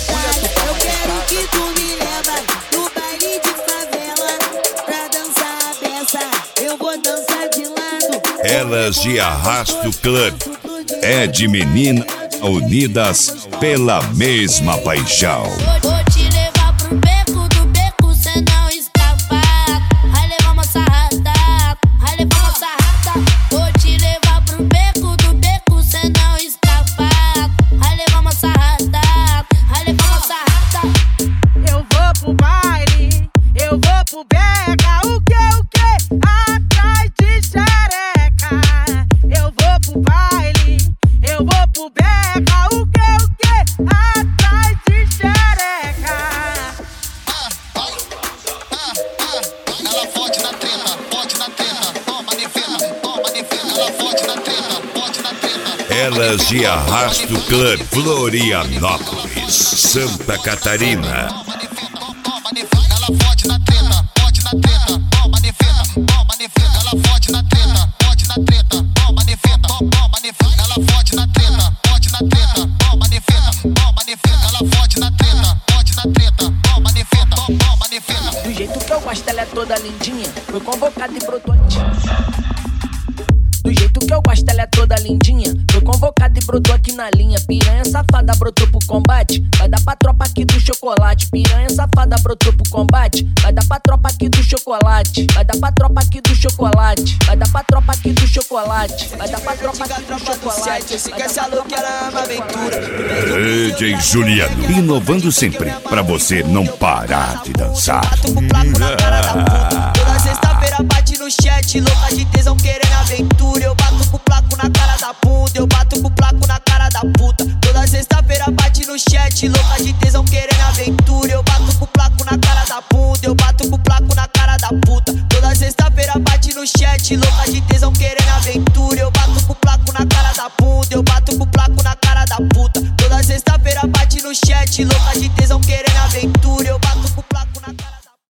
otário. Eu quero que tu me leva no baile de favela pra dançar a beça. Eu vou dançar de lado. Elas de Arrasto Club é de menina unidas pela mesma paixão. Vou te levar pro beco do beco, cê não escapa. Vai levar uma sarrada, vai levar uma sarrada. Vou te levar pro beco do beco, cê não escapa. Vai levar uma sarrada, vai levar uma sarrada. Eu vou pro baile, eu vou pro beca. O que? Atrás de xereca. Eu vou pro baile, eu vou pro beca. O que? Atrás de xereca. Ela fode na treta, toma de fena, ela fode na treta, Elas de Arrasto Club, Florianópolis, Santa Catarina. ela fode na treta, toma de fena, ela fode na treta, toma de fena, ela fode na treta, toma de fena, ela fode na treta, toma de fena. Do jeito que eu gosto, ela é toda lindinha. Foi convocada e brotou. Do jeito que eu gosto, ela é toda lindinha. Foi convocada e brotou aqui na linha. Piranha safada brotou pro combate. Vai dar pra tropa aqui do chocolate. Piranha safada brotou pro combate. Vai dar pra tropa aqui do chocolate. Vai dar pra tropa aqui do chocolate. Vai dar pra tropa aqui do chocolate. Vai dar pra tropa aqui do chocolate. Se quer essa louca, ela ama aventura. DJ Juliano, inovando sempre pra você não parar de dançar. Bato com placo na cara da puta. Toda sexta-feira bate no chat, louca de tesão querendo aventura. Eu bato com placo na cara da bunda, eu bato com placo na cara da puta. Toda sexta-feira bate no chat, louca de tesão querendo aventura. Eu bato com placo na cara da bunda, eu bato com placo na cara da puta. Toda sexta-feira bate no chat, louca de tesão querendo aventura. Eu bato com placo na cara da bunda, eu bato com placo na cara da puta. Toda sexta-feira